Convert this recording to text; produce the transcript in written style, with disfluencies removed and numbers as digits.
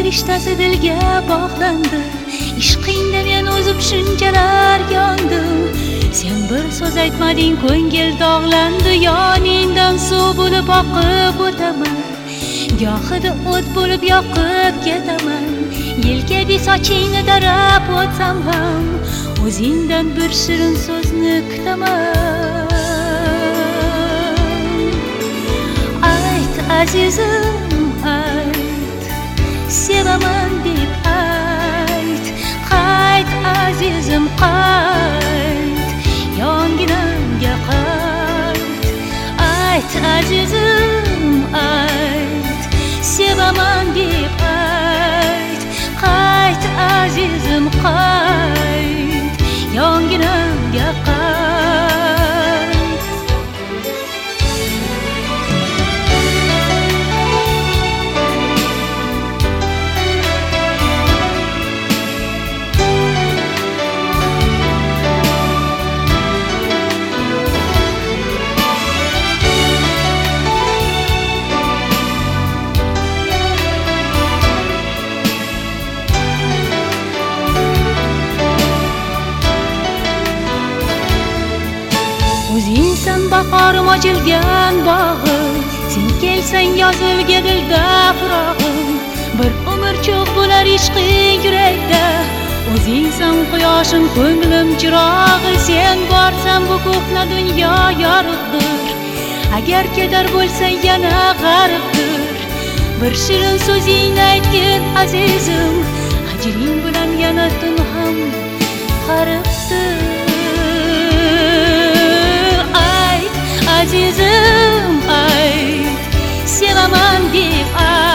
rishtasi dilga bog'landi. Ishqingda men o'zim shunchalar yondim. Sen bir so'z aytmading, ko'ngil dog'landi. Yoningdan suv bo'lib oqib o'taman, gohida o't bo'lib yoqib ketaman. Yelkaga sochingni darab o'tsam ham o'zingdan bir shirin so'zni kutaman. Ayt azizim, ayt, sevaman deb ayt. Qayt azizim, qayt, yonginamga qayt. Ayt azizim, ayt, sevaman deb ayt. Qayt azizim, qayt, yonginamga qayt. O'zingsan bahorim ochilgan bog'im, sen kelsang yozilga dilda firog'im. Bir umr cho'g' bo'lar ishqing yurakda. O'zingsan quyoshim, ko'nglim chirog'i. Sen borsan bu ko'hna dunyo yorug'dir. Agar kedar bo'lsa yana g'aribdir. Bir shirin so'zingni aytgin azizim, ajring bilan yana tun ham qaribdir. Azizim, ayt, sevaman deb ayt.